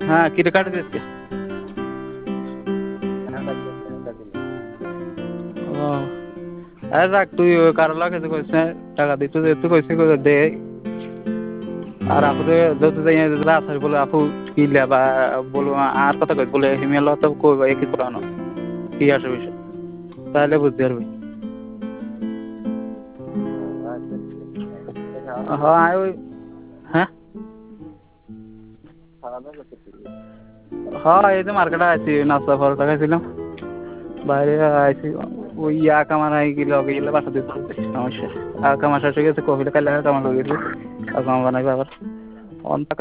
হ্যাঁ কিরে কাটে দিচ্ছে। ও আরে রাখ তুই ওই কারো লাগে তো কইস না টাকা দিতে তুই কইস দে আর আপু যত যাই আসার বলে আপু কিনলে বা বলবো আর কথা কই বলে হিমেল তো কই একই পুরানো কি আসে বিষয় তাহলে বুঝতে পারবি। হ্যাঁ ওই হ্যাঁ হ্যাঁ এই তো মার্কেটে আছি নাস্তা পরোটা খাইছিলাম বাইরে আইছি ওই কামার গেলে ওকে গেলে বাসা দিতে সমস্যা কামার শেষ হয়ে গেছে কফিটা খাইলে কামার হয়ে গেছে কামার বানাইবে আবার